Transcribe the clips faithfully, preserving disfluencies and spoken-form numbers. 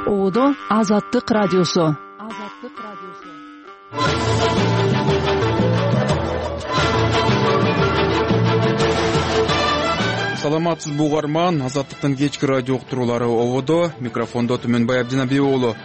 Оодо Азаттык радиосу. Азаттык радиосу. Саламатсыз бугарман, Азаттыктын кечки радио уктуруулары Оодо, микрофондо Түмөнбай Абдинабиев уулу.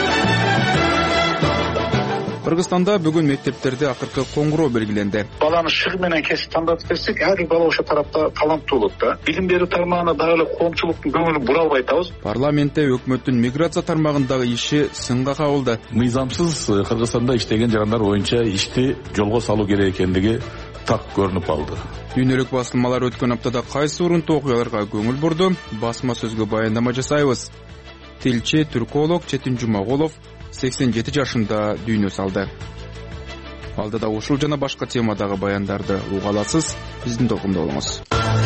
Кыргызстанда бүгүн мектептерде акыркы коңгуроо белгиленди. Баланы шыгы менен кесип тандап берсек, ар бир бала ошо тарапта таланттуу болот да. Билим берүү тармагына дагы эле коомчулуктун көңүлүн бура албай атабыз. Парламентте өкмөттүн миграция тармагындагы иши сынга кабылды. Мыйзамсыз Кыргызстанда иштеген жарандар боюнча ишти жолго салуу керек экендиги так көрүнүп калды. Дүйнөлүк басылмалар өткөн аптада кайсы урунтуу окуяларга көңүл бурду? Басма сөзгө баяндама жасайбыз. Тилчи түрколог Четин Жумагулов сексен жети жашында дүйнө салды. Алдыда ушул жана башка темадагы баяндарды уга аласыз. Биздин толкунда болуңуз.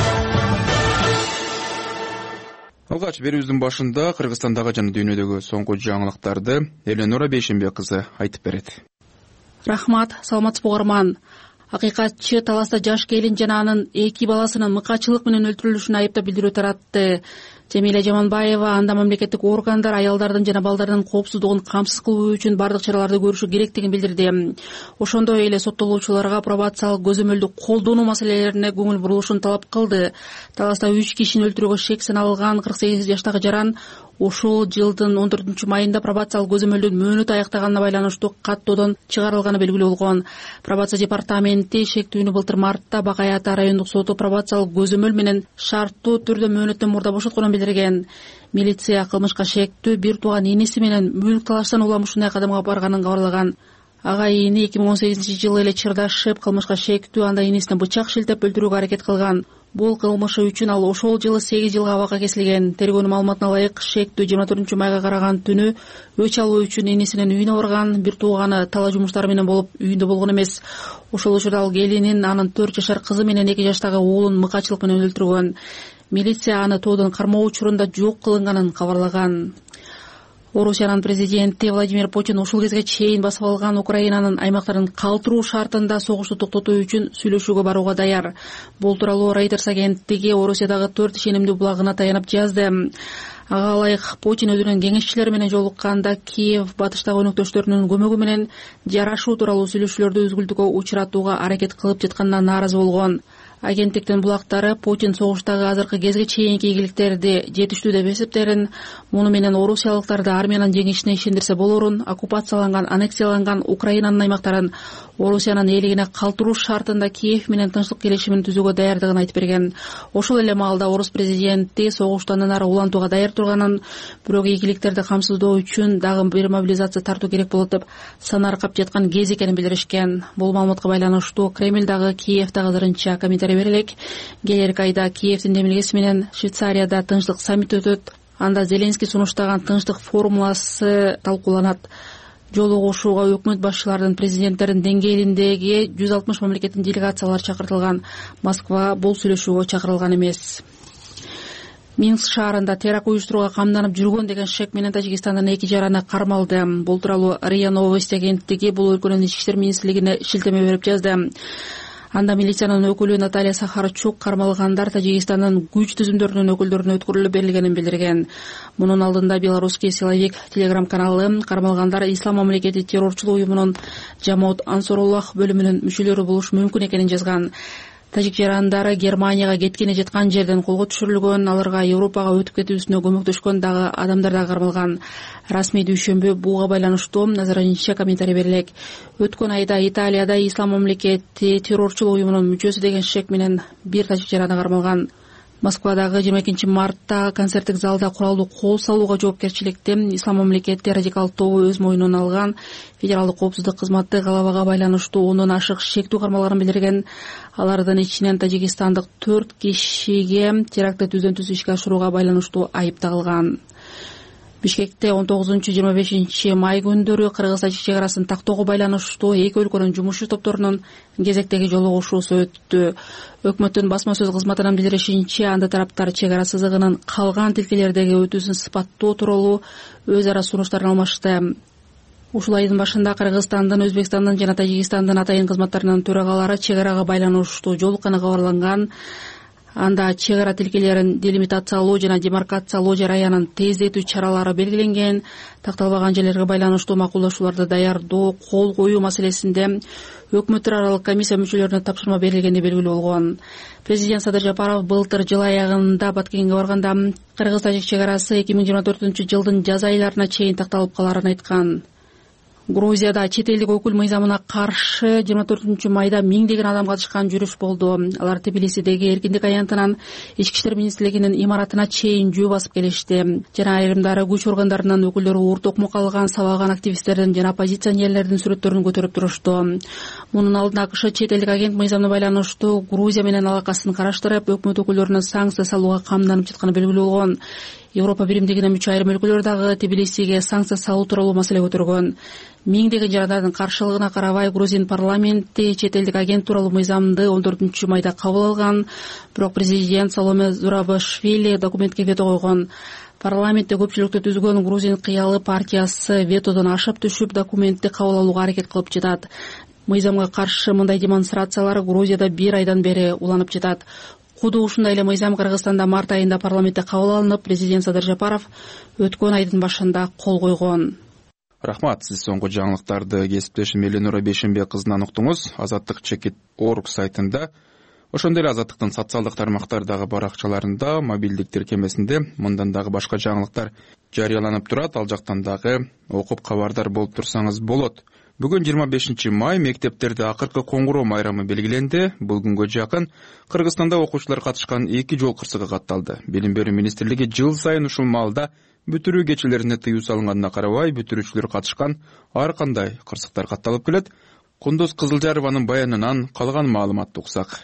Алгач берүүбүздүн башында Кыргызстандагы жана дүйнөдөгү соңку жаңылыктарды Эленора Бейшенбек кызы айтып берет. Рахмат, саламатсыз бугарман. Акыйкатчы таласта жаш келин жана анын эки баласынын мыкачылык менен өлтүрүлүшүн айыптап билдирүү таратты. Жамиля Жаманбаева анда мамлекеттик органдар аялдардын жана балдардын коопсуздугун камсыз кылуу үчүн бардык чараларды көрүшү керектигин билдирди. Ошондой эле соттолуучуларга пробациялык көзөмөлдү колдонуу маселелерине көңүл бурулушун талап кылды. Таласта үч кишини өлтүрүүгө шек саналган кырк сегиз жаштагы жаран ошол жылдын он төртүнчү майында пробациялык көзөмөлдүн мөөнөтү аяктаганына байланыштуу каттоодон чыгарылганы белгилүү болгон. Пробация департаменти шектүүнү былтыр мартта Бакай Ата райондук соту пробациялык көзөмөл менен шарттуу түрдө мөөнөттөн мурда бошотконун билдирген. Милиция кылмышка шектүү бир тууган иниси менен мүлк талаштан улам ушундай кадамга барганын кабарлаган. Ага ини эки миң он сегизинчи жылы эле чырдашып, кылмышка шектүү анда инисине бычак шилтеп өлтүрүүгө аракет кылган. Бул кылмышы үчүн ал ошол жылы сегиз жылга абакка кесилген. Тергөөнүн маалыматына ылайык, шектүү жыйырма төртүнчү майга караган түнү өч алуу үчүн инисинин үйүнө барган. Бир тууганы талаа жумуштары менен болуп үйүндө болгон эмес. Ошол учурда ал келинин, анын төрт жашар кызы менен эки жаштагы уулун мыкачылык менен өлтүргөн. Милиция аны тоодон кармоо учурунда жок кылынганын кабарлаган. Орусиянын президенти Владимир Путин ушул кезге чейин басып алган Украинанын аймактарын калтыруу шартында согушту токтотуу үчүн сүйлөшүүгө барууга даяр. Бул тууралуу Reuters агенттиги Орусиядагы төрт ишенимдүү булагына таянып жазды. Ага ылайык, Путин өзүнүн кеңешчилери менен жолукканда Киев батыштагы өнөктөштөрүнүн көмөгү менен жарашуу тууралуу сүйлөшүүлөрдү үзгүлтүүгө учуратууга аракет кылып жатканына нааразы болгон. Агенттиктин булактары Путин согуштагы азыркы кезге чейинки ийгиликтерди жетиштүү деп эсептерин, муну менен орусиялыктарды армиянын жеңишине ишендирсе болорун, оккупацияланган, аннексияланган Украинанын аймактарын Орусиянын ээлигине калтыруу шартында Киев менен тынчтык келишимин түзүүгө даярдыгын айтып берген. Ошол эле маалда орус президенти согуштан ары улантууга даяр турганын, бирок ийгиликтерди камсыздоо үчүн дагы бир мобилизация тартуу керек болот деп санаркап жаткан кез экенин билдиришкен. Бул маалыматка байланыштуу Кремлдагы Киевдагы азырынча комментарий берелек. Келерки айда Киевдин демилгеси менен Швейцарияда тынчтык саммити өтөт. Анда Зеленский сунуштаган тынчтык формуласы талкууланат. Жолугушууга өкмөт башчыларынын, президенттердин деңгээлиндеги жүз алтымыш мамлекеттин делегациялары чакыртылган. Москва бул сүйлөшүүгө чакырылган эмес. Минск шаарында теракт уюштурууга камданып жүргөн деген шек менен Тажикстандын эки жараны кармалды. Бул тууралуу РИА Новости агенттиги бул өлкөнүн ички иштер министрлигине шилтеме берип жазды. Анда милициянын өкүлү Наталья Сахарчук кармалгандар Тажикстандын күч түзүмдөрүнүн өкүлдөрүнө өткөрүлүп берилгенин билдирген. Мунун алдында Белорусский силовик телеграм каналы кармалгандар Ислам мамлекети террорчулук уюмунун Жамаат Ансоруллах бөлүмүнүн мүчөлөрү болушу мүмкүн экенин жазган. Тажик жарандары Германияга кеткени жаткан жерден колго түшүрүлгөн, аларга Европага өтүп кетүүсүнө көмөктөшкөн дагы адамдар да кармалган. Расмий дүйшөмбү буга байланыштуу азырынча комментарий берелек. Өткөн айда Италияда Ислам мамлекети террорчулук уюмунун мүчөсү деген шек менен бир тажик жараны кармалган. Москвадагы жыйырма экинчи мартта концерттик залда куралдуу кол салууга жоопкерчиликти Ислам мамлекети радикал тобу өз мойнуна алган. Федералдык коопсуздук кызматы галабага байланыштуу ондон ашык шектүү кармалганын билдирген. Алардын ичинен тажикстандык төрт кишиге терактты түздөн түз ишке ашырууга байланыштуу айып тагылган. Бишкекте он тогузунчу жыйырма бешинчи май күндөрү Кыргыз-Тажик чек арасын тактоого байланыштуу эки өлкөнүн жумушчу топторунун кезектеги жолугушуусу өттү. Өкмөттүн басма сөз кызматынын билдиришинче, анда тараптар чек ара сызыгынын калган тилкелердеги өтүүсүн сыпаттоо тууралуу өз ара сунуштарын алмашты. Ушул айдын башында Кыргызстандын, Өзбекстандын жана Тажикстандын атайын кызматтарынын төрагалары чек арага байланыштуу жолукканы кабарланган. Анда чек ара тилкелерин делимитациялоо жана демаркациялоо жараянын тездетүү чаралары белгиленген. Такталбаган жерлерге байланыштуу макулдашууларды даярдоо, кол коюу маселесинде өкмөттөр аралык комиссия мүчөлөрүнө тапшырма берилгени белгилүү болгон. Президент Садыр Жапаров былтыр жыл аягында Баткенге барганда Кыргыз-Тажик чек арасы эки миң жыйырма төртүнчү жылдын жаз айларына чейин такталып каларын айткан. Грузияда чет элдик өкүл мыйзамына каршы жыйырма төртүнчү майда миңдеген адам катышкан жүрүш болду. Алар Тбилисидеги Эркиндик аянтынан Ички иштер министрлигинин имаратына чейин жөө басып келишти. Жана айрымдары күч органдарынын өкүлдөрү ур токмо калган, сабаган активисттердин жана оппозиционерлердин сүрөттөрүн көтөрүп турушту. Мунун алдында АКШ чет элдик агент мыйзамына байланыштуу Грузия менен алакасын караштырып, өкмөт өкүлдөрүнө санкция салууга камданып жатканы белгилүү болгон. Европа биримдигине мүчө айрым өлкөлөр дагы Тбилисиге санкция салуу тууралуу маселе көтөргөн. Миңдеген жарандардын каршылыгына карабай Грузин парламенти чет элдик агент тууралуу мыйзамды он төртүнчү майда кабыл алган. Бирок президент Саломе Зурабишвили документке вето койгон. Парламентте көпчүлүктү түзгөн Грузин кыялы партиясы ветодон ашып түшүп документти кабыл алууга аракет кылып жатат. Мыйзамга каршы мындай демонстрациялар Грузияда бир айдан бери уланып жатат. Куду ушундай эле мыйзам Кыргызстанда март айында парламентте кабыл алынып, президент Садыр Жапаров өткөн айдын башында кол койгон. Рахмат, сиз соңку жаңылыктарды кесиптешим Эленура Бейшенбек кызынан уктуңуз. Азаттык чекит точка орг сайтында, ошондой эле Азаттыктын социалдык тармактардагы баракчаларында, мобилдик тиркемесинде мындан дагы башка жаңылыктар жарыяланып турат. Ал жактан дагы окуп кабардар болуп турсаңыз болот. Бүгүн жыйырма бешинчи май мектептерде акыркы коңгуроо майрамы белгиленди. Бул күнгө жакын Кыргызстанда окуучулар катышкан эки жол кырсыгы катталды. Билим берүү министрлиги жыл сайын ушул маалда бүтүрүү кечелерине тыюу салынганына карабай, бүтүрүүчүлөр катышкан ар кандай кырсыктар катталып келет. Кундуз Кызылжарованын баянынан калган маалыматты уксак.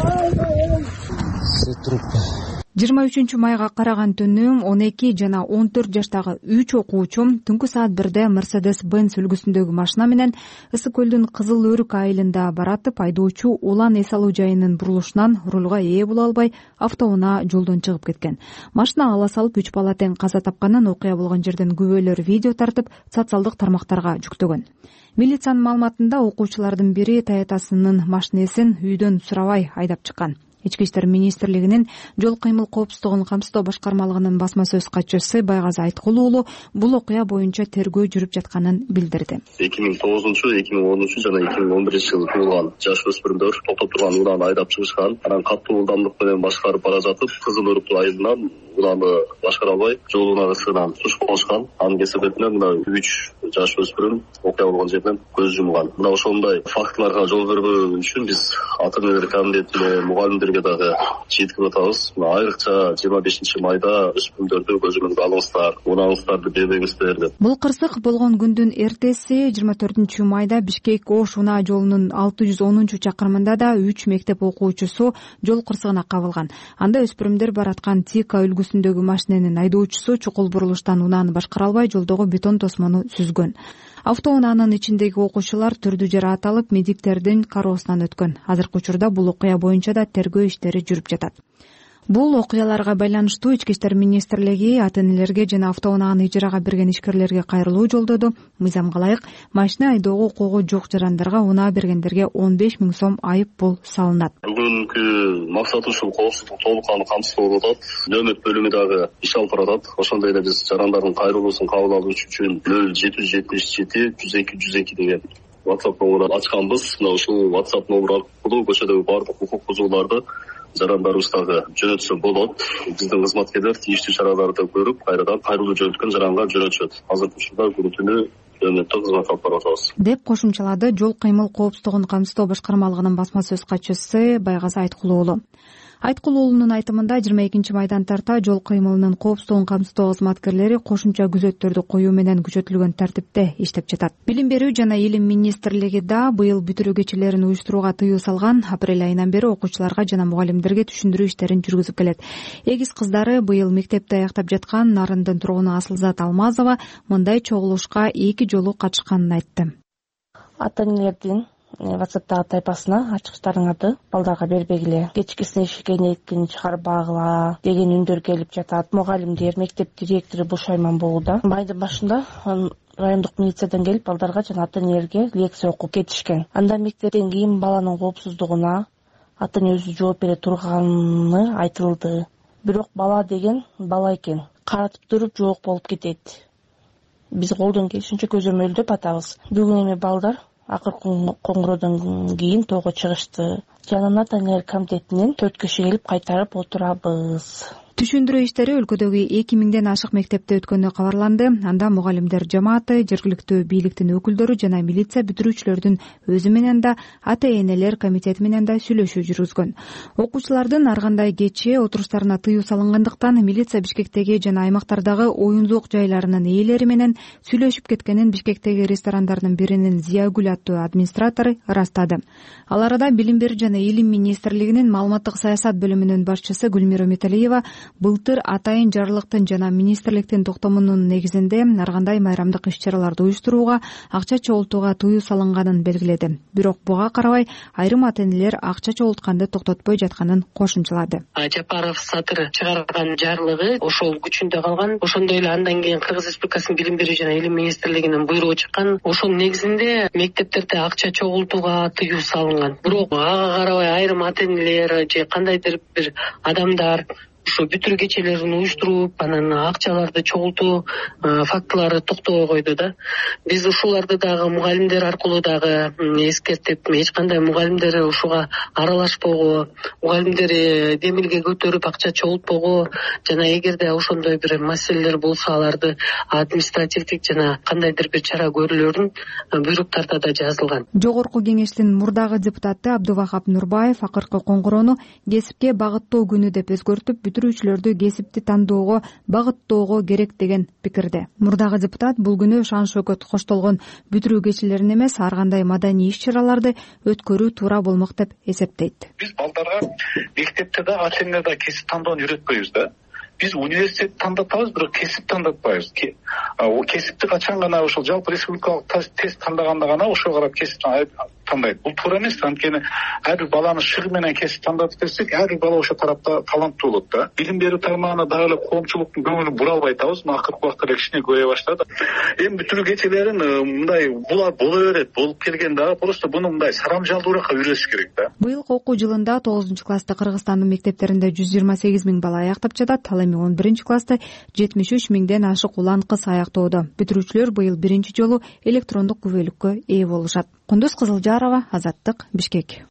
жыйырма үчүнчү майга караган түнү он эки жана он төрт жаштагы үч окуучу түнкү саат бирде Mercedes-Benz үлгүсүндөгү машина менен Ысык көлдүн Кызыл Өрүк айылында баратып, айдоочу улан эс алуу жайынын бурулушунан рулга ээ боло албай, автоунаа жолдон чыгып кеткен. Машина ала салып үч бала тең каза тапканын, окуя болгон жерден күбөлөр видео тартып, социалдык тармактарга жүктөгөн. Милициянын маалыматында окуучулардын бири Toyotасынын машинесин үйдөн сурабай айдап чыккан. Ички иштер министрлигинин жол кыймыл коопсуздугун камсыздоо башкармалыгынын басма сөз катчысы Байгазы Айткул уулу бул окуя боюнча тергөө жүрүп жатканын билдирди. эки миң тогузунчу, эки миң онунчу жана эки миң он биринчи жылы туулган жаш өспүрүмдөр токтоп турган унааны айдап чыгышкан. Анан катуу ылдамдык менен башкарып бара жатып, Кызыл Өрүк айылынан унааны башкара албай, жол унагысынан туш болушкан. Анын кесепетинен мына үч жаш өспүрүм окуя болгон жерден көз жумган. Мына ошондой фактыларга жол бербөө үчүн биз ата энелер комитетине, мугалимдерге дагы жеткирип атабыз. Айрыкча жыйырма бешинчи майда өспүрүмдөрдү көз өмүнгө алыңыздар, унааңыздарды бербеңиздер деп. Бул кырсык болгон күндүн эртеси жыйырма төртүнчү майда Бишкек Ош унаа жолунун алты жүз онунчу чакырымында да үч мектеп окуучусу жол кырсыгына кабылган. Анда өспүрүмдөр бараткан Тика үлгүсүндөгү машиненин айдоочусу чукул бурулуштан унааны башкара албай жолдогу бетон тосмону сүзгөн. Автоунаанын ичиндеги окуучулар түрдүү жараат алып, медиктердин кароосунан өткөн. Азыркы учурда бул окуя боюнча да тергөө иштери жүрүп жатат. Бул окуяларга байланыштуу Ички иштер министрлиги ата энелерге жана автоунааны ижарага берген ишкерлерге кайрылуу жолдоду. Мыйзамга ылайык машина айдоого укугу жок жарандарга унаа бергендерге он беш миң сом айып пул салынат. Бүгүнкү максат ушул коопсуздук толук кандуу камсыздоо болуп атат. Нөмөт бөлүмү дагы иш алып баратат. Ошондой эле биз жарандардын кайрылуусун кабыл алуу үчүн нөл жети жүз жетимиш жети жүз эки жүз эки деген WhatsApp номурун ачканбыз. Мына ушул WhatsApp номуру аркылуу көчөдөгү баардык укук бузууларды жарандарыбыздагы жөнөтсө болот. Биздин кызматкерлер тийиштүү чараларды көрүп, кайрадан кайрылуу жөнөткөн жаранга жөнөтүшөт. Азыркы учурда күнү түнү өмөттө кызмат алып барып атабыз. Деп кошумчалады жол кыймыл коопсуздугун камсыздоо башкармалыгынын басма сөз катчысы Байгазы Айткул уулу. Айткул уулунун айтымында жыйырма экинчи майдан тарта жол кыймылынын коопсуздугун камсыздоо кызматкерлери кошумча күзөттөрдү коюу менен күчөтүлгөн тартипте иштеп жатат. Билим берүү жана илим министрлиги да быйыл бүтүрүү кечелерин уюштурууга тыюу салган. Апрель айынан бери окуучуларга жана мугалимдерге түшүндүрүү иштерин жүргүзүп келет. Эгиз кыздары быйыл мектепти аяктап жаткан Нарындын тургуну Асылзат Алмазова мындай чогулушка эки жолу катышканын айтты. Ата энелердин WhatsApp'тагы тайпасына ачкычтарыңарды балдарга бербегиле, кечкисине шикенеттин чыгарбагыла деген үндөр келип жатат. Мугалимдер, мектеп директору бушайман болууда. Майдын башында райондук милициядан келип балдарга жана ата энелерге лекция окуп кетишкен. Анда мектептен кийин баланын коопсуздугуна, ата эне өзү жооп бере турганы айтылды. Бирок бала деген бала экен, каратып туруп жок болуп кетет. Биз колдон келишинче көзөмөлдөп атабыз. Бүгүн эми балдар акыркы коңгуроодон кийин тоого чыгышты. Жанынан ата энелер комитетинен төрт киши келип кайтарып отурабыз. Түшүндүрүү иштери өлкөдөгү эки миңден ашык мектепте өткөнү кабарланды. Анда мугалимдер жамааты, жергиликтүү бийликтин өкүлдөрү жана милиция бүтүрүүчүлөрдүн өзү менен да, ата энелер комитети менен да сүйлөшүү жүргүзгөн. Окуучулардын ар кандай кечээ отуруштарына тыюу салынгандыктан милиция Бишкектеги жана аймактардагы оюнзук жайларынын ээлери менен сүйлөшүп кеткенин Бишкектеги ресторандардын биринин Зиягүл аттуу администратору ырастады. Ал арада Билим берүү жана Илим министрлигинин маалыматтык саясат бөлүмүнүн башчысы Гүлмира Металиева былтыр атайын жарлыктын жана министрликтин токтомунун негизинде ар кандай майрамдык иш-чараларды уюштурууга, акча чогултууга тыюу салынганын белгиледи. Бирок буга карабай айрым ата энелер акча чогултканды токтотпой жатканын кошумчалады. Жапаров Сатыр чыгарган жарлыгы ошол күчүндө калган. Ошондой эле андан кийин Кыргыз Республикасынын Билим берүү жана Илим министрлигинин буйругу чыккан. Ошонун негизинде мектептерде акча чогултууга тыюу салынган. Бирок ага карабай айрым ата энелер же кандайдыр бир адамдар ушу бүтүрүү кечелерин уюштуруп, анан акчаларды чогултуу фактылары токтобой койду да. Биз ушуларды дагы мугалимдер аркылуу дагы эскертип, эч кандай мугалимдер ушуга аралашпогу, мугалимдер демилге көтөрүп акча чогултпогу жана эгерде ошондой бир маселелер болсо аларды административдик жана кандайдыр бир чара көрүлөрүн буйруктарда да жазылган. Жогорку кеңештин мурдагы депутаты Абдувахап Нурбаев акыркы коңгуроону кесипке багыттоо күнү деп өзгөртүп, бүтүрүүчүлөрдү кесипти тандоого багыттоого керек деген пикирде. Мурдагы депутат бул күнү шан шөкөт коштолгон бүтүрүү кечелерин эмес, ар кандай маданий иш-чараларды өткөрүү туура болмок деп эсептейт. Биз балдарга мектепте да, ата энелер да кесип тандоону үйрөтпөйбүз да. Биз университет тандатабыз, бирок кесип тандатпайбыз. Кесипти качан гана ошол жалпы республикалык тест тандаганда гана ошого карап кесип тандайт. Бул туура эмес. Анткени ар бир баланы шыгы менен кесип тандатып берсек, ар бир бала ошол тарапта таланттуу болот да. Билим берүү тармагына дагы эле коомчулуктун көңүлүн бура албай атабыз. Мына акыркы убакта эле кичине көбөйө баштады. Эми бүтүрүү кечелерин мындай булар боло берет, болуп келген дагы просто буну мындай сарамжалдуураакка үйрөтүш керек да. Быйыл окуу жылында тогузунчу класста Кыргызстандын мектептеринде жүз жыйырма сегиз миң бала аяктап жатат. Ал эми он биринчи класста жетимиш үч миңден ашык улан кыз аяктоодо. Бүтүрүүчүлөр быйыл биринчи жолу электрондук күбөлүккө ээ болушат. Кундуз Кызылжарова, Азаттык, Бишкек.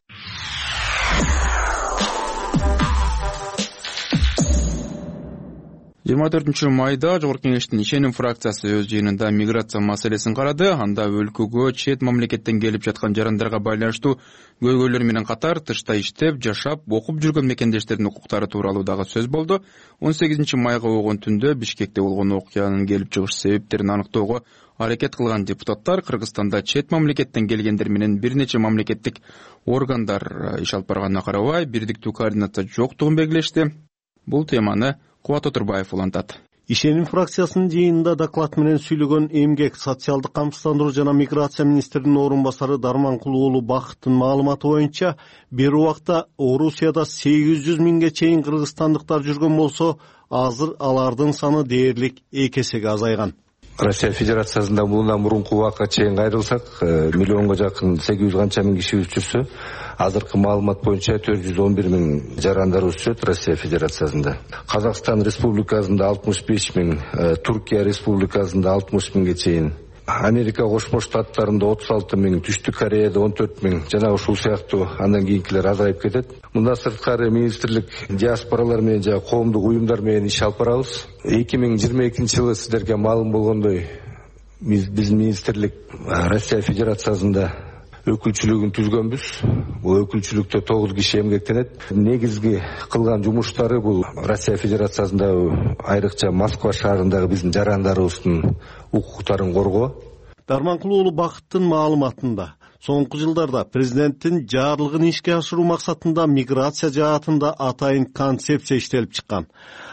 жыйырма төртүнчү майда Жогорку кеңештин ишеним фракциясы өз жыйынында миграция маселесин карады. Анда өлкөгө чет мамлекеттен келип жаткан жарандарга байланыштуу көйгөйлөр менен катар тышта иштеп, жашап, окуп жүргөн мекендештердин укуктары тууралуу дагы сөз болду. он сегизинчи майга болгон түндө Бишкекте болгон окуянын келип чыгыш себептерин аныктоого аракет кылган депутаттар Кыргызстанда чет мамлекеттен келгендер менен бир нече мамлекеттик органдар иш алып барганына карабай бирдиктүү координация жоктугун белгилешти. Бул теманы Кубат Отурбаев улантат. Ишеним фракциясынын жыйынында доклад менен сүйлөгөн эмгек, социалдык камсыздандыруу жана миграция министринин орун басары Дарманкул уулу Бакыттын маалыматы боюнча, бир убакта Орусияда сегиз жүз миңге чейин кыргызстандыктар жүргөн болсо, азыр алардын саны дээрлик эки эсеге азайган. Россия Федерациясында мындан мурунку убакка чейин кайрылсак, миллионго жакын сегиз жүз канча миң кишибиз жүрсө, азыркы маалымат боюнча төрт жүз он бир миң жарандарыбыз жүрөт Россия Федерациясында. Казакстан Республикасында алтымыш беш миң, Туркия Республикасында алтымыш миңге чейин, Америка Кошмо Штаттарында отуз алты миң, Түштүк Кореяда он төрт миң, жана ушул сыяктуу андан кийинкилер азайып кетет. Мындан сырткары министрлик диаспоралар менен жана коомдук уюмдар менен иш алып барабыз. эки миң жыйырма экинчи жылы сиздерге маалым болгондой, биздин министрлик Россия Федерациясында өкүлчүлүгүн түзгөнбүз. Бул өкүлчүлүктө тогуз киши эмгектенет. Негизги кылган жумуштары бул Россия Федерациясында айрыкча Москва шаарындагы биздин жарандарыбыздын укуктарын коргоо. Дарманкул уулу Бакыттын маалыматында соңку жылдарда президенттин жарлыгын ишке ашыруу максатында миграция жаатында атайын концепция иштелип чыккан.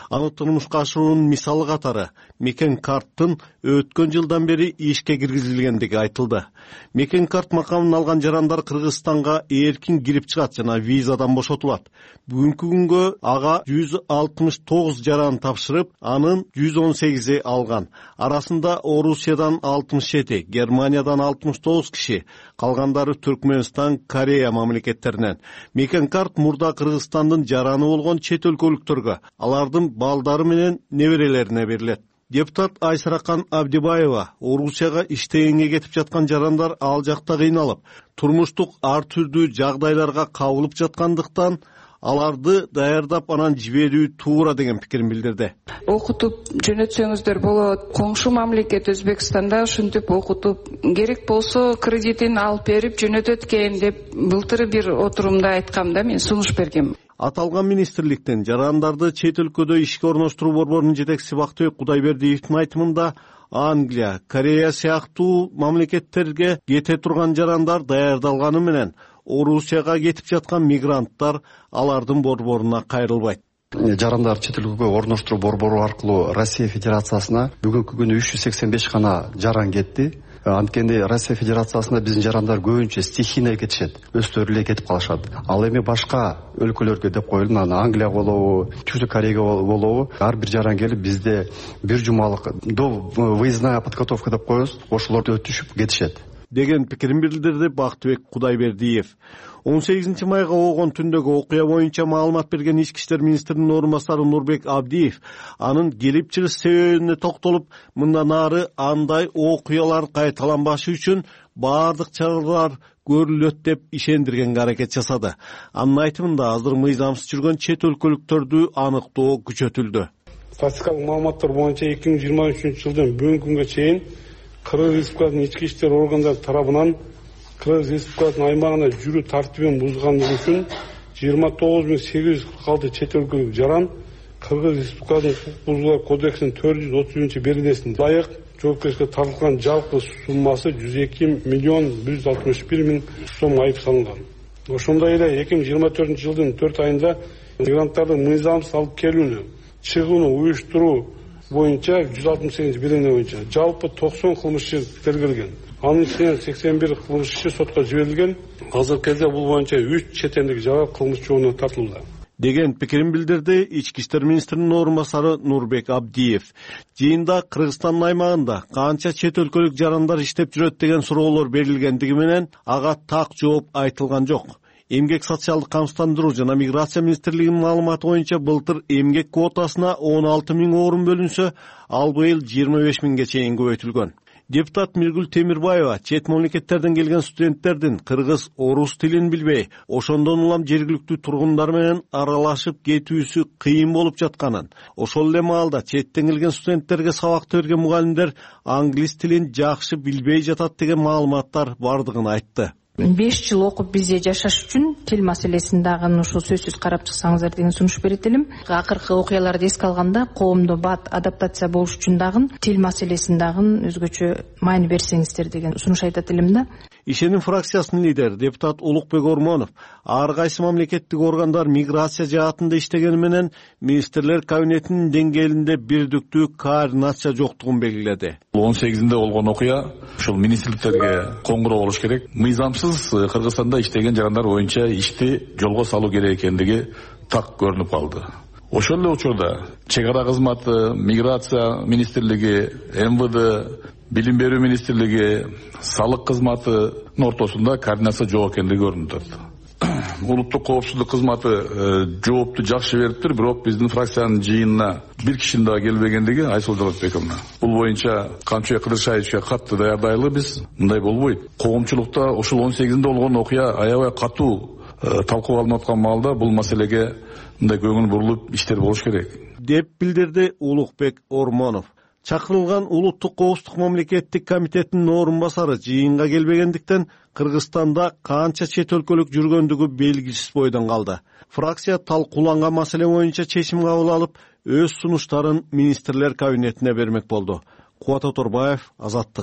Аны турмушка ашыруунун мисалы катары Мекен карттын өткөн жылдан бери ишке киргизилгендиги айтылды. Мекен карт макамын алган жарандар Кыргызстанга эркин кирип чыгат жана визадан бошотулат. Бүгүнкү күнгө ага жүз алтымыш тогуз жаран тапшырып, анын жүз он сегизи алган. Арасында Орусиядан алтымыш жети, Германиядан алтымыш тогуз киши, калгандары Түркмөнстан, Корея мамлекеттеринен. Мекен карт мурда Кыргызстандын жараны болгон чет өлкөлүктөргө, алардын балдары менен неберелерине берилет. Депутат Айсаракан Абдибаева Орусияга иштегенге кетип жаткан жарандар ал жакта кыйналып, турмуштук ар түрдүү жагдайларга кабылып жаткандыктан аларды даярдап анан жиберүү туура деген пикирин билдирди. Окутуп жөнөтсөңүздөр болот. Коңшу мамлекет Өзбекстанда ушинтип окутуп, керек болсо кредитин алып берип жөнөтөт экен деп былтыр бир отурумда айткам да, мен сунуш бергем. Аталган министрликтен жарандарды чет өлкөдө ишке орноштуруу борборунун жетекчиси Бактыбек Кудайбердиевдин айтымында Англия, Корея сыяктуу мамлекеттерге кете турган жарандар даярдалганы менен Орусияга кетип жаткан мигранттар алардын борборуна кайрылбайт. Жарандар чет өлкөгө орноштуруу борбору аркылуу Россия Федерациясына бүгүнкү күнү үч жүз сексен беш гана жаран кетти. Анткени Россия Федерациясына биздин жарандар көбүнчө стихийно кетишет, өздөрү эле кетип калышат. Ал эми башка өлкөлөргө деп коелу, Англия болобу, Түштүк Кореяга болобу, ар бир жаран келип бизде бир жумалык до выездная подготовка деп коебуз, ошолорду өтүшүп кетишет деген пикирин билдирди Бактыбек Кудайбердиев. он сегизинчи майга болгон түндөгү окуя боюнча маалымат берген Ички иштер министринин орун басары Нурбек Абдиев анын келип чыгыш себебине токтолуп, мындан ары андай окуялар кайталанбашы үчүн баардык чаралар көрүлөт деп ишендиргенге аракет жасады. Анын айтымында азыр мыйзамсыз жүргөн чет өлкөлүктөрдү аныктоо күчөтүлдү. Статистикалык маалыматтар боюнча эки миң жыйырма үчүнчү жылдын бүгүнкү күнгө чейин Кыргыз Республикасынын ички иштер органдары тарабынан Кыргыз Республикасынын аймагына жүрүү тартибин бузганлыгы үчүн жыйырма тогуз миң сегиз жүз кырк алты чет өлкөлүк жаран Кыргыз Республикасынын укук бузуулар кодексинин төрт жүз отуз биринчи беренесинде ылайык жоопкерчиликке тартылган жалпы суммасы жүз эки миллион бир жүз алтымыш бир миң сом айып салынган. Ошондой эле эки миң жыйырма төртүнчү жылдын төрт айында мигранттардын мыйзамсыз алып келүүнү, чыгууну уюштуруу боюнча жүз алтымыш сегизинчи берене боюнча жалпы токсон кылмыш иши тергелген. Анын ичинен сексен бир кылмыш иши сотко жиберилген. Азыркы кезде бул боюнча үч чет элдик жаран кылмыш жообуна тартылды деген пикирин билдирди Ички иштер министринин орун басары Нурбек Абдиев. Жыйында Кыргызстандын аймагында канча чет өлкөлүк жарандар иштеп жүрөт деген суроолор берилгендиги менен ага так жооп айтылган жок. Эмгек социалдык камсыздандыруу жана миграция министрлигинин маалыматы боюнча былтыр эмгек квотасына он алты миң орун бөлүнсө, ал быйыл жыйырма беш миңге чейин көбөйтүлгөн. Депутат Миргүл Темирбаева чет мамлекеттерден келген студенттердин кыргыз, орус тилин билбей, ошондон улам жергиликтүү тургундар менен аралашып кетүүсү кыйын болуп жатканын, ошол эле маалда четтен келген студенттерге сабакты берген мугалимдер англис тилин жакшы билбей жатат деген маалыматтар бардыгын айтты. беш жыл окуп бизде жашаш үчүн тил маселесин дагы ушул сөзсүз карап чыксаңыздар деген сунуш берет элем. Акыркы окуяларды эске алганда коомдо бат адаптация болуш үчүн дагы тил маселесин дагы өзгөчө маани берсеңиздер деген сунуш айтат элем да. Ишеним фракциясынын лидери депутат Улукбек Ормонов ар кайсы мамлекеттик органдар миграция жаатында иштегени менен министрлер кабинетинин деңгээлинде бирдиктүү координация жоктугун белгиледи. он сегизинде болгон окуя ушул министрликтерге коңгуроо болуш керек. Мыйзамсыз Кыргызстанда иштеген жарандар боюнча ишти жолго салуу керек экендиги так көрүнүп калды. Ошол эле учурда чек ара кызматы, миграция министрлиги, эм вэ дэ, билим берүү министрлиги, салык кызматынын ортосунда координация жок экендиги көрүнүп турат. Улуттук коопсуздук кызматы жоопту жакшы бериптир, бирок биздин фракциянын жыйынына бир кишинин дагы келбегендиги Айсул Жолотбековна. Бул боюнча Камчыбек Кыдыршаевичке катты даярдайлы биз. Мындай болбойт. Коомчулукта ушул он сегизинде болгон окуя аябай катуу талкууга алынып аткан маалда бул маселеге мындай көңүл бурулуп иштер болуш керек деп билдирди Улукбек Ормонов. Чакырылган Улуттук коопсуздук мамлекеттик комитетинин орун басары жыйынга келбегендиктен Кыргызстанда канча чет өлкөлүк жүргөндүгү белгисиз бойдон калды. Фракция талкууланган маселе боюнча чечим кабыл алып, өз сунуштарын министрлер кабинетине бермек болду. Кубат Оторбаев, Азаттык.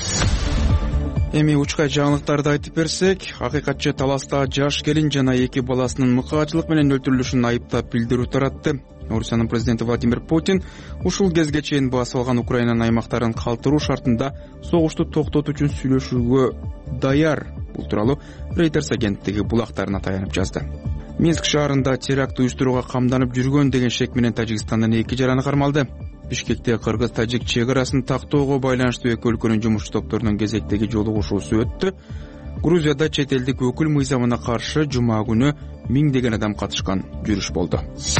Эми учкай жаңылыктарды айтып берсек, акыйкатчы таласта жаш келин жана эки баласынын мыкаачылык менен өлтүрүлүшүн айыптап билдирүү таратты. Орусиянын президенти Владимир Путин ушул кезге чейин басып алган Украинанын аймактарын калтыруу шартында согушту токтотуу үчүн сүйлөшүүгө даяр. Бул тууралуу Reuters агенттиги булактарына таянып жазды. Минск шаарында теракт уюштурууга камданып жүргөн деген шек менен Тажикстандын эки жараны кармалды. Бишкекте кыргыз-тажик чек арасын тактоого байланыштуу эки өлкөнүн жумуш топторунун кезектеги жолугушуусу өттү. Грузияда чет элдик өкүл мыйзамына каршы жума күнү миңдеген адам катышкан жүрүш болду.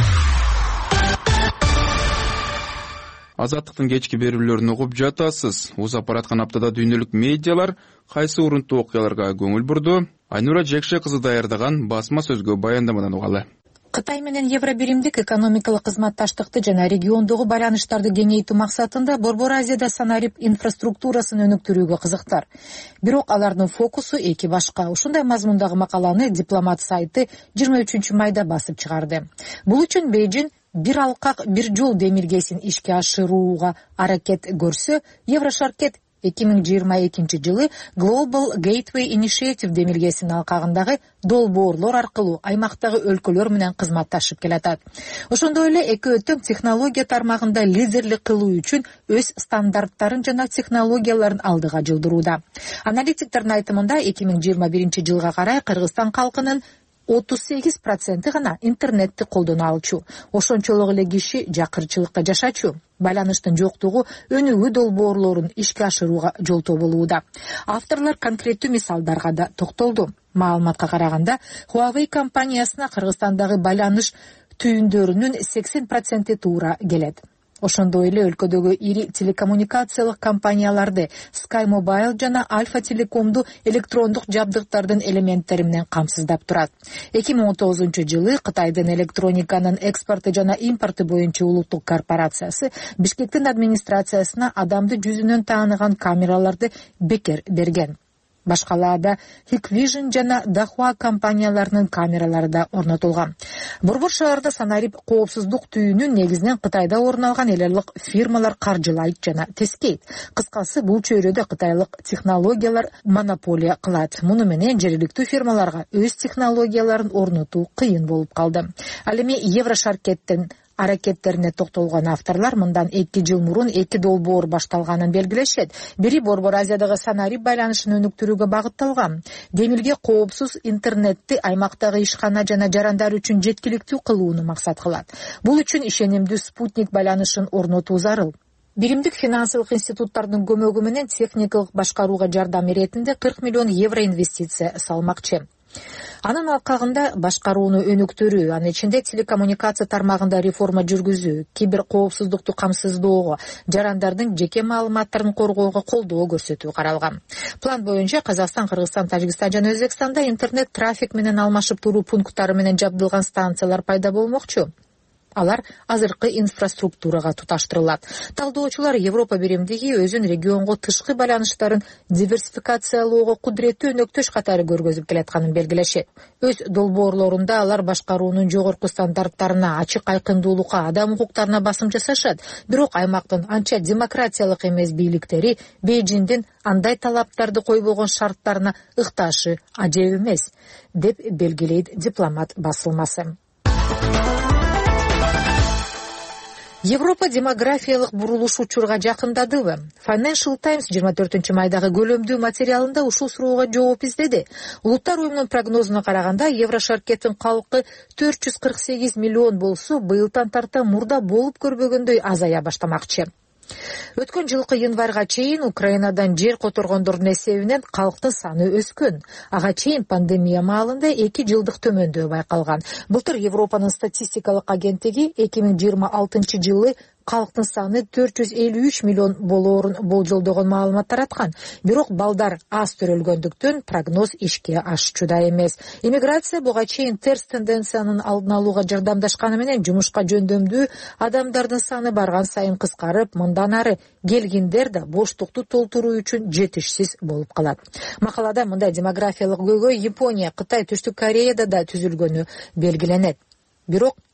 Азаттыктын кечки берүүлөрүн угуп жатасыз. Узап бараткан аптада дүйнөлүк медиалар кайсы урунтуу окуяларга көңүл бурду? Айнура Жекше кызы даярдаган басма сөзгө баяндамадан угалы. Кытай менен Евробиримдик экономикалык кызматташтыкты жана региондогу байланыштарды кеңейтүү максатында Борбор Азияда санарип инфраструктурасын өнүктүрүүгө кызыктар. Бирок алардын фокусу эки башка. Ушундай мазмундагы макаланы Дипломат сайты жыйырма үчүнчү майда басып чыгарды. Бул үчүн Бейжин бир алкак бир жол демилгесин ишке ашырууга аракет көрсө, Еврошаркет эки миң жыйырма экинчи жылы Global Gateway Initiative демилгесинин алкагындагы долбоорлор аркылуу аймактагы өлкөлөр менен кызматташып келатат. Ошондой эле эки өтөң технология тармагында лидерлик кылуу үчүн өз стандарттарын жана технологияларын алдыга жылдырууда. Аналитиктердин айтымында эки миң жыйырма биринчи жылга карай Кыргызстан калкынын отуз сегиз проценти гана интернетти колдоно алчу. Ошончолук эле киши жакырчылыкта жашачу. Байланыштын жоктугу өнүгүү долбоорлорун ишке ашырууга жолтоо болууда. Авторлор конкреттүү мисалдарга да токтолду. Маалыматка караганда, Huawei компаниясына Кыргызстандагы байланыш түйүндөрүнүн сексен проценти туура келет. Ошондой эле өлкөдөгү ири телекоммуникациялык компанияларды Sky Mobile жана Alfa Telecomду электрондук жабдыктардын элементтери менен камсыздап турат. эки миң он тогузунчу жылы Кытайдын электрониканын экспорту жана импорту боюнча улуттук корпорациясы Бишкектин администрациясына адамды жүзүнөн тааныган камераларды бекер берген. Башкаларда Hikvision жана Dahua компанияларынын камералары да орнотулган. Борбор шаарда санарип коопсуздук түйүнүн негизинен Кытайда орун алган элелик фирмалар каржылайт жана тескейт. Кыскасы, бул чөйрөдө кытайлык технологиялар монополия кылат. Муну менен жергиликтүү фирмаларга өз технологияларын орнотуу кыйын болуп калды. Ал эми Еврошаркеттин аракеттерине токтолгон авторлор мындан эки жыл мурун эки долбоор башталганын белгилешет. Бири Борбор Азиядагы санарип байланышын өнүктүрүүгө багытталган. Демилге коопсуз интернетти аймактагы ишкана жана жарандар үчүн жеткиликтүү кылууну максат кылат. Бул үчүн ишенимдүү спутник байланышын орнотуу зарыл. Биримдик финансылык институттардын көмөгү менен техникалык башкарууга жардам иретинде кырк миллион евро инвестиция салмакчы. Анын алкагында башкарууну өнүктүрүү, анын ичинде телекоммуникация тармагында реформа жүргүзүү, кибер коопсуздукту камсыздоого, жарандардын жеке маалыматтарын коргоого колдоо көрсөтүү каралган. План боюнча Казакстан, Кыргызстан, Тажикстан жана Өзбекстанда интернет трафик менен алмашып туруу пункттары менен жабдылган станциялар пайда болмокчу. Алар азыркы инфраструктурага туташтырылат. Талдоочулар Европа биримдиги өзүн регионго тышкы байланыштарын диверсификациялоого кудуреттүү өнөктөш катары көргөзүп келатканын белгилешет. Өз долбоорлорунда алар башкаруунун жогорку стандарттарына, ачык айкындуулукка, адам укуктарына басым жасашат. Бирок аймактын анча демократиялык эмес бийликтери Бейжиңдин андай талаптарды койбогон шарттарына ыкташы ажеп эмес, деп белгилейт Дипломат басылмасы. Европа демографиялык бурулуш учурга жакындадыбы? Financial Times жыйырма төртүнчү майдагы көлөмдүү материалында ушул суроого жооп издеди. Улуттар уюмунун прогнозуна караганда, Еврошаркеттин калкы төрт жүз кырк сегиз миллион болсо, быйылдан тарта мурда болуп көрбөгөндөй азая баштамакчы. Өткөн жылкы январга чейин Украинадан жер которгондордун эсебинен калктын саны өскөн. Ага чейин пандемия маалында эки жылдык төмөндөө байкалган. Былтыр Европанын статистикалык агенттиги эки миң жыйырма алтынчы жылы калктын саны төрт жүз элүү үч миллион болоорун болжолдогон маалымат тараткан. Бирок балдар аз төрөлгөндүктөн прогноз ишке ашчуда эмес. Иммиграция буга чейин терс тенденциянын алдын алууга жардамдашканы менен жумушка жөндөмдүү адамдардын саны барган сайын кыскарып, мындан ары келгиндер да боштукту толтуруу үчүн жетишсиз болуп калат. Макалада мындай демографиялык көйгөй Япония, Кытай, Түштүк Кореяда да түзүлгөнү белгиленет. Бирок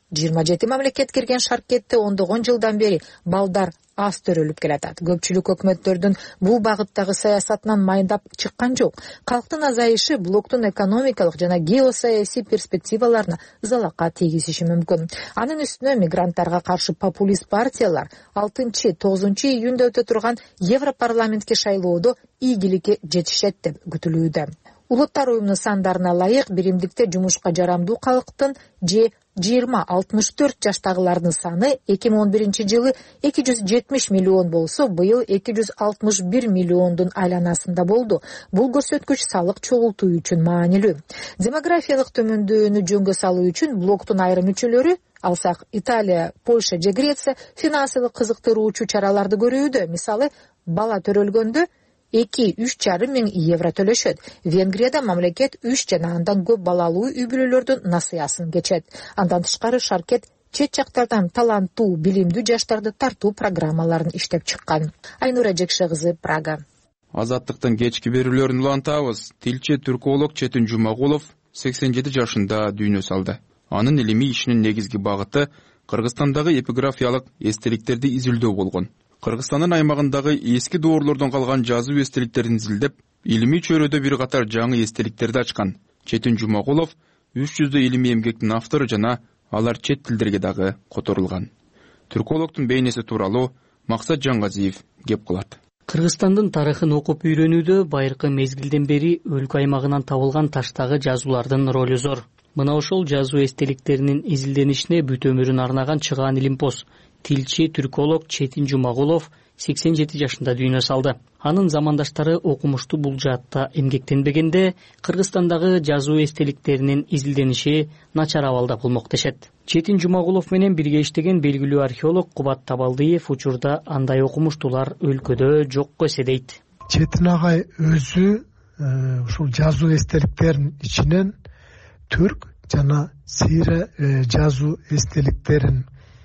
жыйырма жети мамлекет кирген шаркетте ондогон жылдан бери балдар аз төрөлүп келатат. Көпчүлүк өкмөттөрдүн бул багыттагы саясатынан майдап чыккан жок. Калктын азайышы блоктун экономикалык жана геосаясий перспективаларына залака тийгизиши мүмкүн. Анын үстүнө мигранттарга каршы популист партиялар алтынчы тогузунчу июнда өтө турган Европарламентке шайлоодо ийгиликке жетишет деп күтүлүүдө. Улуттар уюмунун сандарына ылайык биримдикте жумушка жарамдуу калктын же жыйырма алтымыш төрт жаштагылардын саны эки миң он биринчи жылы эки жүз жетимиш миллион болсо, быйыл эки жүз алтымыш бир миллиондун айланасында болду. Бул көрсөткүч салык чогултуу үчүн маанилүү. Демографиялык төмөндөөнү жөнгө салуу үчүн блоктун айрым мүчөлөрү, алсак Италия, Польша же Греция финансылык кызыктыруучу чараларды көрүүдө. Мисалы, бала төрөлгөндө эки-үч жарым миң евро төлөшөт. Венгрияда мамлекет үч жана андан көп балалуу үй бүлөлөрдүн насыясын кечет. Андан тышкары шаркет чет жактардан таланттуу, билимдүү жаштарды тартуу программаларын иштеп чыккан. Айнура Жекше кызы, Прага. Азаттыктын кечки берүүлөрүн улантабыз. Тилчи түрколог Четин Жумагулов сексен жети жашында дүйнө салды. Анын илимий ишинин негизги багыты Кыргызстандагы эпиграфиялык эстеликтерди изилдөө болгон. Кыргызстандын аймагындагы эски доорлордон калган жазуу эстеликтерин изилдеп, илимий чөйрөдө бир катар жаңы эстеликтерди ачкан. Четин Жумагулов үч жүздөй илимий эмгектин автору жана алар чет тилдерге дагы которулган. Түркологдун бейнеси тууралуу Максат Жаңгазиев кеп кылат. Кыргызстандын тарыхын окуп үйрөнүүдө байыркы мезгилден бери өлкө аймагынан табылган таштагы жазуулардын ролу зор. Мына ошол жазуу эстеликтеринин изилденишине бүт өмүрүн арнаган чыгаан илимпоз тилчи түрколог Четин Жумагулов сексен жети жашында дүйнө салды. Анын замандаштары окумуштуу бул жаатта эмгектенбегенде, Кыргызстандагы жазуу эстеликтеринин изилдениши начар абалда болмок дешет. Четин Жумагулов менен бирге иштеген белгилүү археолог Кубат Табалдиев учурда андай окумуштуулар өлкөдө жокко эседейт. Четин агай өзү ушул жазуу эстеликтеринин ичинен түрк жана сыйра жазуу эстеликтеринин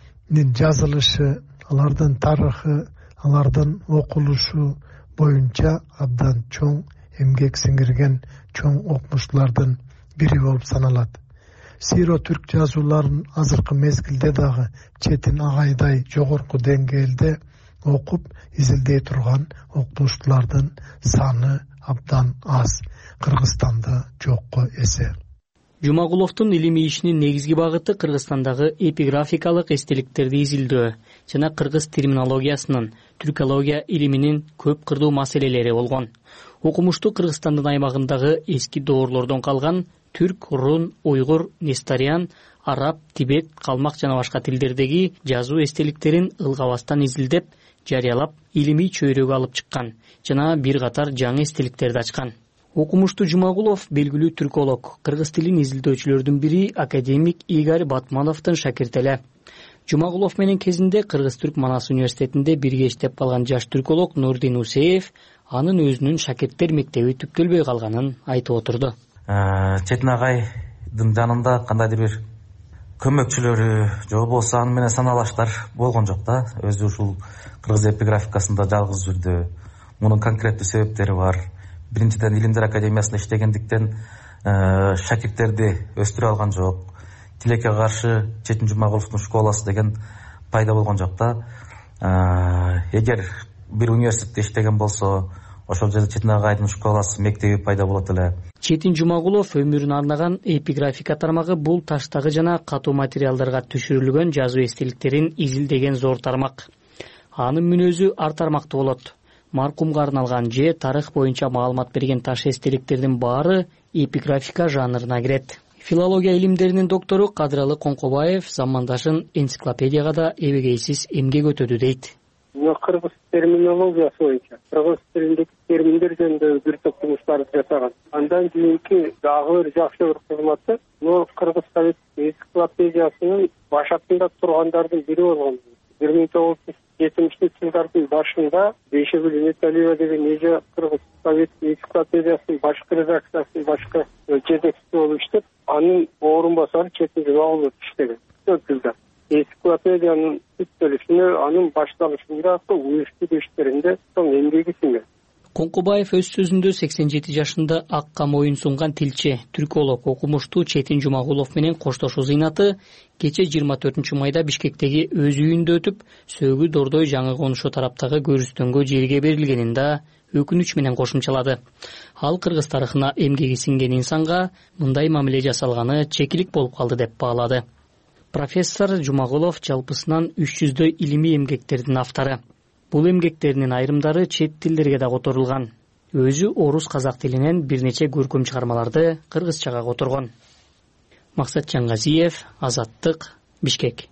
жазылышы, алардын тарыхы, алардын окулушу боюнча абдан чоң эмгек сиңирген чоң окумуштуулардын бири болуп саналат. Сыйра түрк жазууларын азыркы мезгилде дагы Четин агайдай жогорку деңгээлде окуп изилдей турган окумуштуулардын саны абдан аз. Кыргызстанда жокко эсе. Жумагуловдун илимий ишинин негизги багыты Кыргызстандагы эпиграфикалык эстеликтерди изилдөө жана кыргыз терминологиясынын, түркология илиминин көп кырдуу маселелери болгон. Окумуштуу Кыргызстандын аймагындагы эски доорлордон калган түрк, рун, уйгур, нестариан, араб, тибет, калмак жана башка тилдердеги жазуу эстеликтерин ылгабастан изилдеп, жарыялап, илимий чөйрөгө алып чыккан жана бир катар жаңы эстеликтерди ачкан. Окумуштуу Жумагулов белгилүү түрколог, кыргыз тилин изилдөөчүлөрдүн бири академик Игорь Батмановдун шакирти эле. Жумагулов менен кезинде Кыргыз-Түрк Манас университетинде бирге иштеп калган жаш түрколог Нурдин Усеев анын өзүнүн шакирттер мектеби түптөлбөй калганын айтып отурду. Четин агайдын жанында кандайдыр бир көмөкчүлөрү же болбосо аны менен саналаштар болгон жок да. Өзү ушул кыргыз эпиграфикасында жалгыз жүрдү. Мунун конкреттүү себептери бар. Биринчиден Илимдер академиясында иштегендиктен шакирттерди өстүрө алган жок. Тилекке каршы Четин Жумагуловдун школасы деген пайда болгон жок да. Эгер бир университетте иштеген болсо, ошол жерде Четин агайдын школасы, мектеби пайда болот эле. Четин Жумагулов өмүрүн арнаган эпиграфика тармагы бул таштагы жана катуу материалдарга түшүрүлгөн жазуу эстеликтерин изилдеген зор тармак. Анын мүнөзү ар тармактуу болот. Маркумга арналган же тарых боюнча маалымат берген таш эстеликтердин баары эпиграфика жанрына кирет. Филология илимдеринин доктору Кадыралы Коңкобаев замандашын энциклопедияга да эбегейсиз эмгек өтөдү дейт. Кыргыз терминологиясы боюнча кыргыз тилиндеги терминдер жөнүндө бир топ жумуштарды жасаган. Андан кийинки дагы бир жакшы бир кызматы бул кыргыз совет энциклопедиясынын башатында тургандардын бири болгон. бир миң тогуз жүз жетимиштинчи жылдардын башында Бейшегүл Металиева деген эже кыргыз совет энциклопедиясынын башкы редакциясынын башкы жетекчиси болуп иштеп, анын орун басары Четин Жумагулов иштеген. Көп жылдар. Энциклопедиянын түптөлүшүнө, анын башталышында уюштуу иштеринде чоң эмгеги сиңген. Коңкубаев өз сөзүндө сексен жети жашында акка моюн сунган тилчи, түрколог, окумуштуу Четин Жумагулов менен коштошуу зыйнаты кече жыйырма төртүнчү майда Бишкектеги өз үйүндө өтүп, Сөөгү Дордой жаңы конушу тараптагы көрүстөнгө жерге берилгенин да өкүнүч менен кошумчалады. Ал кыргыз тарыхына эмгеги сиңген инсанга мындай мамиле жасалганы чекилик болуп калды деп баалады. Профессор Жумагулов жалпысынан үч жүздөй илимий эмгектердин автору. Бул эмгектеринин айрымдары чет тилдерге да которулган. Өзү орус казак тилинен бир нече көркөм чыгармаларды кыргызчага которгон. Максат Жаңгазиев, Азаттык, Бишкек.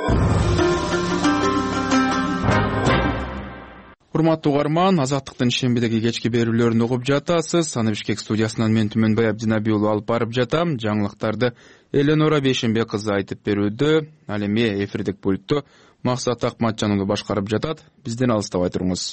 Урматтуу угарман, Азаттыктын шембидеги кечки берүүлөрүн угуп жатасыз. Аны Бишкек студиясынан мен Түмөнбай Абдинабий уулу алып барып жатам. Жаңылыктарды Эленора Бейшенбек кызы айтып берүүдө, ал эми эфирдик пультту Максат Акматжан уулу башкарып жатат. Бизден алыстабай туруңуз.